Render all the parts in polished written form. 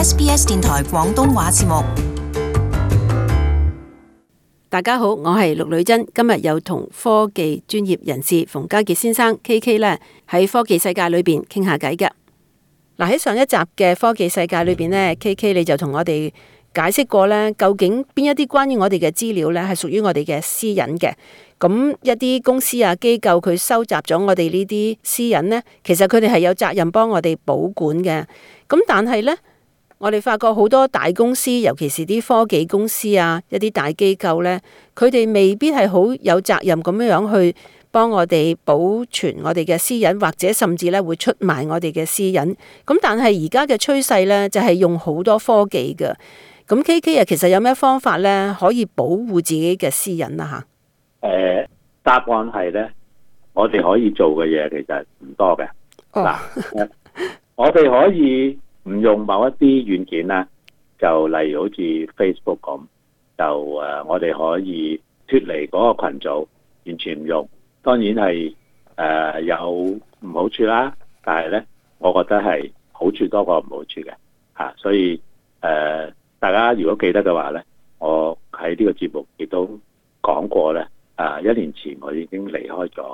SBS 電台廣東話節目。 大家好，我係陸女珍，今日有同科技專業人士馮家傑先生 KK 呢喺科技世界裏邊傾下偈嘅。嗱，喺上一集嘅科技世界裏邊呢 KK 你就同我哋解釋過呢，究竟邊一啲關於我哋嘅資料呢係屬於我哋嘅私隱嘅。咁一啲公司啊機構佢收集咗我哋呢啲私隱呢，其實佢哋係有責任幫我哋保管嘅。咁但係呢，我哋發覺好多大公司，尤其是啲科技公司啊，一啲大機構呢，佢哋未必係好有責任咁樣去幫我哋保存我哋嘅私隱，或者甚至咧會出賣我哋嘅私隱。咁但係而家嘅趨勢呢，就係用好多科技嘅。咁 KK 啊，其實有咩方法呢可以保護自己嘅私隱啊？吓， 答案係呢，我哋可以做嘅嘢其實唔多嘅。嗱，我哋可以唔用某一啲軟件啦，就例如好似 Facebook 咁，就我哋可以脫離嗰個群組，完全唔用。當然係有唔好處啦，但係咧，我覺得係好處多過唔好處嘅嚇。所以大家如果記得嘅話咧，我喺呢個節目亦都講過咧。1年前我已經離開咗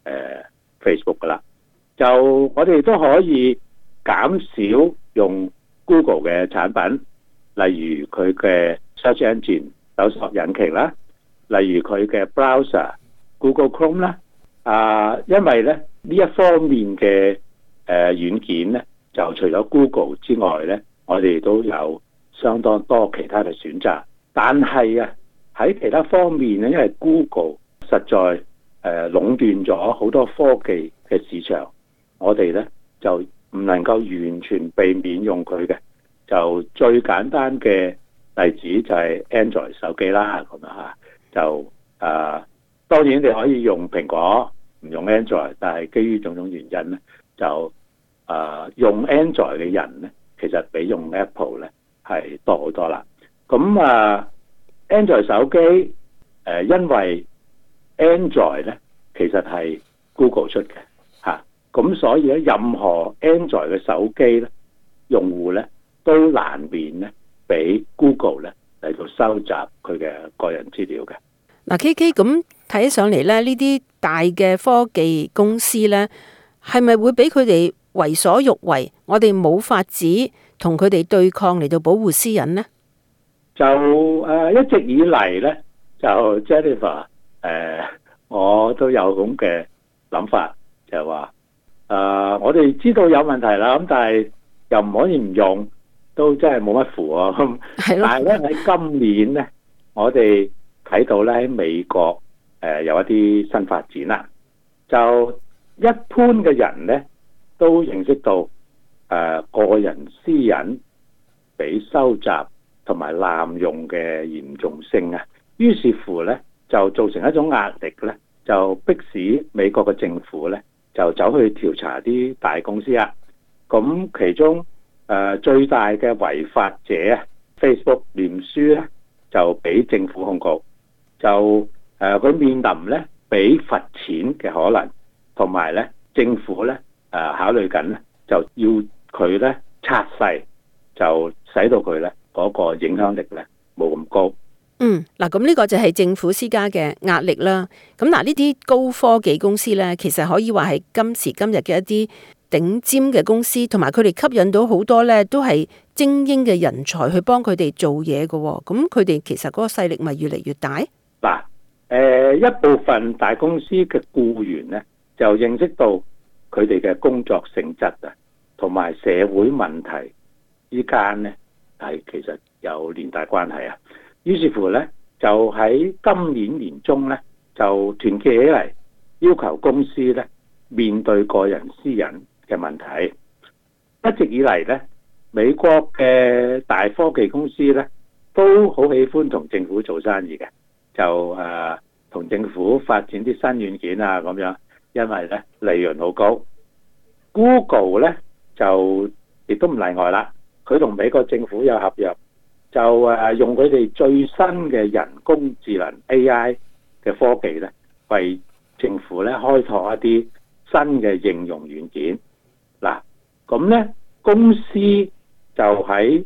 Facebook 噶啦，就我哋都可以減少用 Google 嘅產品，例如佢嘅 Search Engine 搜索引擎啦，例如佢嘅 Browser Google Chrome 啦，因為咧呢一方面嘅軟件咧，就除咗 Google 之外咧，我哋都有相當多其他嘅選擇，但係喺其他方面咧，因為 Google 實在壟斷咗好多科技嘅市場，我哋咧就唔能夠完全避免用佢嘅。就最簡單嘅例子就係 Android 手機啦，咁就當然你可以用蘋果，唔用 Android， 但係基於種種原因咧，就用 Android 嘅人咧，其實比用 Apple 咧係多好多啦。咁Android 手機因為 Android 咧其實係 Google 出嘅嚇，咁所以咧任何 Android 嘅手機咧，用戶咧都難免咧俾 Google 咧嚟到收集佢嘅個人資料嘅。 嗱，KK 咁睇起上嚟咧，呢啲大嘅科技公司咧，係咪會俾佢哋為所欲為？我哋冇法子同佢哋對抗嚟到保護私隱呢？ 就一直以嚟咧，就 Jennifer 我都有咁嘅諗法，就係話我哋知道有問題啦，咁但係又唔可以唔用，都真係冇乜符啊。但係咧喺今年咧，我哋睇到咧喺美國有一啲新發展啦，就一般嘅人咧都認識到個人私隱俾收集同埋濫用嘅嚴重性啊，於是乎咧就造成一種壓力咧，就迫使美國嘅政府咧就走去調查啲大公司啊。咁其中最大嘅違法者Facebook 臉書咧就俾政府控告，就佢面臨咧俾罰錢嘅可能，同埋咧政府咧考慮緊咧就要佢咧拆細，就使到佢咧嗰個影響力咧冇咁高。 嗱，咁呢個就係政府施加嘅壓力啦。咁嗱，呢啲高科技公司咧，其實可以話係今時今日嘅一啲頂尖嘅公司，同埋佢哋吸引到好多咧都係精英嘅人才去幫佢哋做嘢嘅。咁佢哋其實嗰個勢力咪越嚟越大？ 嗱，一部分大公司嘅僱員咧就認識到佢哋嘅工作性質同埋社會問題之間咧係其實有連帶關係啊。於是乎咧，就喺今年年中咧，就團結起嚟，要求公司咧面對個人私隱嘅問題。一直以嚟咧，美國嘅大科技公司咧都好喜歡同政府做生意嘅，就同政府發展啲新軟件啊咁樣，因為咧利潤好高。Google 咧就亦都唔例外啦，佢同美國政府有合約。就用佢哋最新嘅人工智能 AI 嘅科技咧，為政府咧開拓一啲新嘅應用軟件。嗱，咁咧公司就喺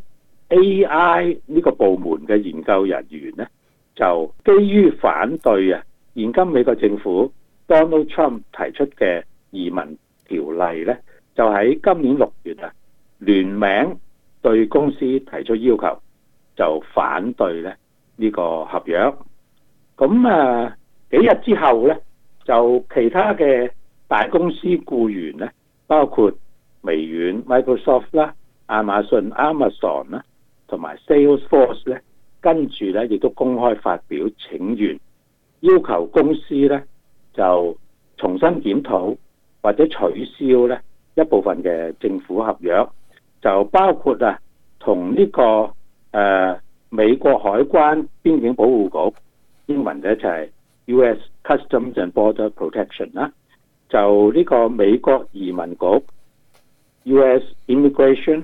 AI 呢個部門嘅研究人員咧，就基於反對現今美國政府 Donald Trump 提出嘅移民條例咧，就喺今年6月聯名對公司提出要求，就反對咧呢個合約。咁幾日之後咧，就其他嘅大公司僱員咧，包括微軟 Microsoft 啦、亞馬遜 Amazon 啦，同埋 Salesforce 咧，跟住咧亦都公開發表請願，要求公司咧就重新檢討或者取消咧一部分嘅政府合約，就包括同呢個美國海關邊境保護局，英文咧就係 US Customs and Border Protection 啦，就呢個美國移民局 US Immigration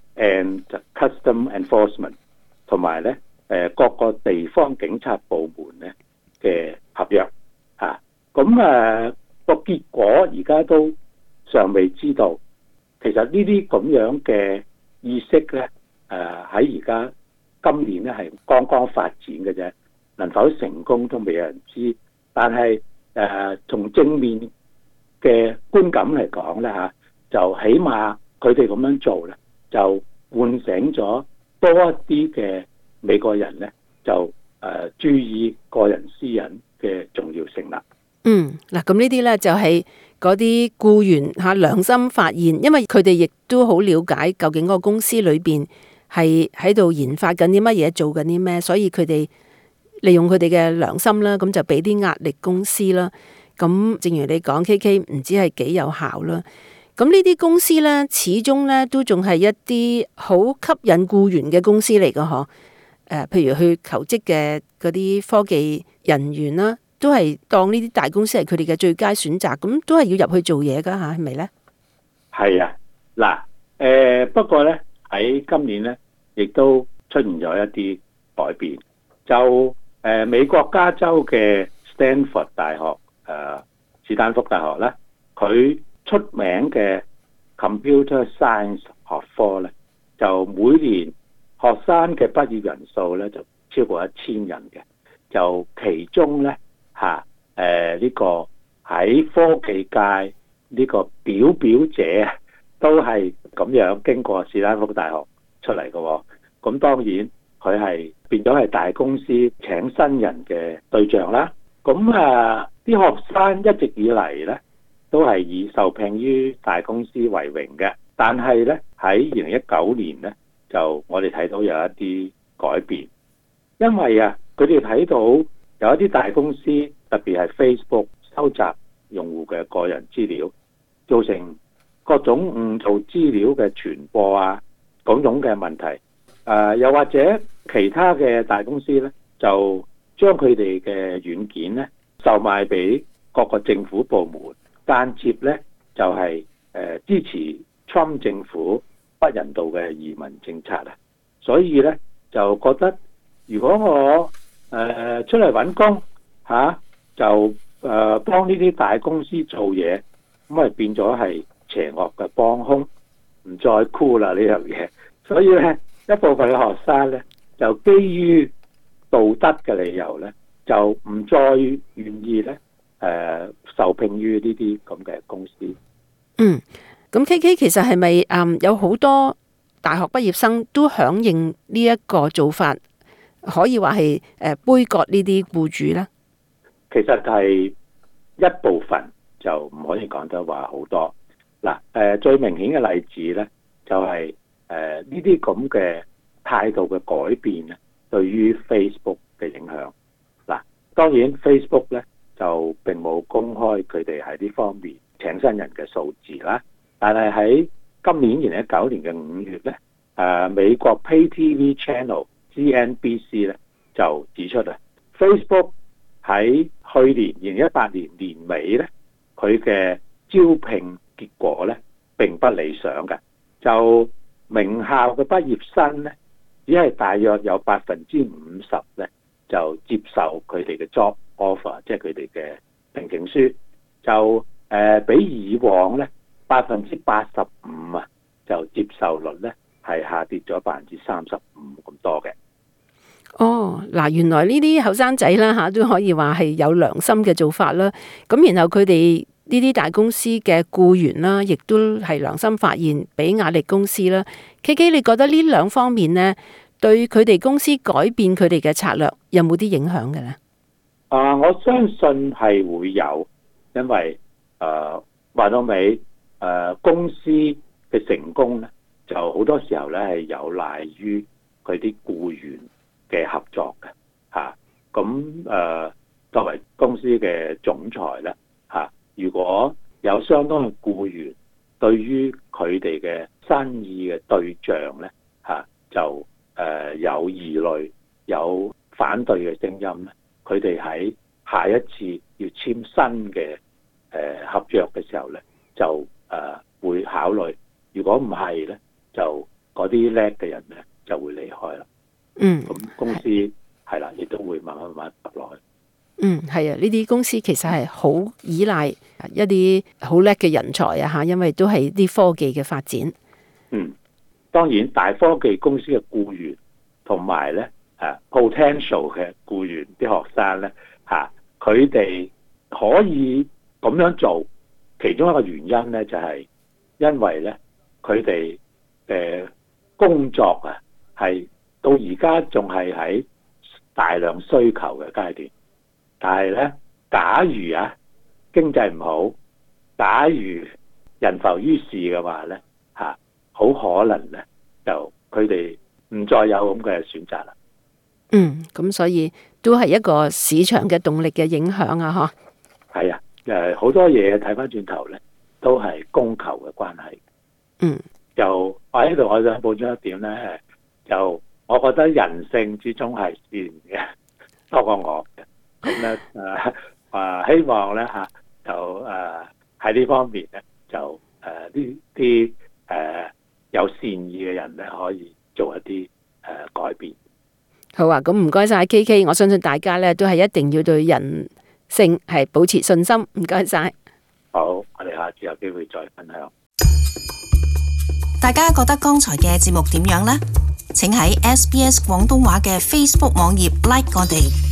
and Custom Enforcement， 同埋咧各個地方警察部門咧嘅合約咁個結果而家都尚未知道。其實呢啲咁樣嘅意識咧喺而家今年咧係剛剛發展嘅啫，能否成功都未有人知。但係從正面嘅觀感嚟講咧就起碼佢哋咁樣做咧，就喚醒咗多一啲嘅美國人咧，就注意個人私隱嘅重要性啦。 嗱，咁呢啲咧就係嗰啲僱員良心發現，因為佢哋亦都好了解究竟嗰個公司裏邊係喺度研發緊啲乜嘢，做緊啲咩，所以佢哋利用佢哋嘅良心啦，咁就俾啲壓力公司啦。咁正如你講 KK 唔知係幾有效啦。咁呢啲公司咧，始終咧都仲係一啲好吸引僱員嘅公司嚟噶嗬。譬如去求職嘅嗰啲科技人員啦，都係當呢啲大公司係佢哋嘅最佳選擇，咁都係要入去做嘢噶吓，係咪咧？ 係不過咧喺今年咧，亦都出現咗一啲改變。就美國加州嘅 Stanford 大學史丹福大學咧，佢出名嘅 Computer Science 學科咧，就每年學生嘅畢業人數咧就超過1000人嘅，就其中咧呢個喺科技界呢個表者都係咁樣經過史丹福大學出嚟嘅。咁當然佢係變咗係大公司請新人嘅對象啦。咁啲學生一直以嚟咧都係以受聘於大公司為榮嘅，但係咧喺2019年咧就我哋睇到有一啲改變，因為佢哋睇到有一啲大公司特別係 Facebook 收集用戶嘅個人資料，造成各種誤導資料嘅傳播種種嘅問題。又或者其他嘅大公司咧，就將佢哋嘅軟件咧售賣俾各個政府部門，間接咧就係支持 Trump 政府不人道嘅移民政策。所以咧就覺得如果我出嚟揾工就幫呢啲大公司做嘢，咁咪變咗係邪惡嘅幫兇，唔再酷啦呢樣嘢。所以咧一部分嘅學生咧就基於道德嘅理由咧，就唔再願意咧受聘於呢啲咁嘅公司。 咁 KK 其實係咪有好多大學畢業生都響應呢一個做法，可以話係杯葛呢啲僱主咧？ 其實係一部分，就唔可以講得話好多。最明顯嘅例子咧就係呢啲咁嘅態度嘅改變咧，對於 Facebook 嘅影響。當然 Facebook 咧就並冇公開佢哋喺呢方面請新人嘅數字啦。但係喺今年2019年嘅5月咧，美國 Pay TV Channel CNBC 咧就指出Facebook 喺去年2018年年尾咧，佢嘅招聘結果咧並不理想嘅。就名校嘅畢業生咧，只係大約有50%咧就接受佢哋嘅 job offer， 即係佢哋嘅聘請書，就比以往咧85%就接受率咧係下跌咗35%咁多嘅。 哦，嗱，原來呢啲後生仔啦嚇都可以話係有良心嘅做法啦。咁然後佢哋呢啲大公司嘅僱員啦，亦都係良心發現，俾壓力公司啦。KK，你覺得呢兩方面呢，對佢哋公司改變佢哋嘅策略有冇啲影響嘅呢？ 我相信係會有，因為話到尾公司嘅成功咧，就好多時候咧係有賴於佢啲僱員嘅合作嘅嚇。咁作為公司嘅總裁咧嚇，如果有相當嘅僱員對於佢哋嘅生意嘅對象咧嚇，就有疑慮、有反對嘅聲音咧，佢哋喺下一次要簽新嘅合約嘅時候咧，就會考慮。如果唔係咧，就嗰啲叻嘅人咧就會離開啦。咁公司係啦，亦都會慢慢揼落去。 係啊，呢啲公司其實係好依賴一啲好叻嘅人才啊嚇，因為都係啲科技嘅發展。 當然大科技公司嘅僱員同埋咧potential 嘅僱員啲學生咧嚇，佢哋可以咁樣做，其中一個原因咧就係因為咧佢哋工作係到而家仲係喺大量需求嘅階段，但係咧假如經濟唔好，假如人浮於事嘅話咧嚇，好可能咧就佢哋唔再有咁嘅選擇啦。 咁所以都係一個市場嘅動力嘅影響啊！嗬， 係啊，好多嘢睇翻轉頭咧，都係供求嘅關係。就我喺度，我想補充一點咧，就我覺得人性之中係善嘅多過惡嘅。咁咧希望咧就喺呢方面咧，就呢啲有善意嘅人咧，可以做一啲改變。 好啊，咁唔該晒 KK， 我相信大家咧都係一定要對人性係保持信心。唔該晒。 好，我哋下次有機會再分享。 大家覺得剛才嘅節目點樣呢？請喺SBS 廣東話嘅 Facebook 網頁 like 我哋。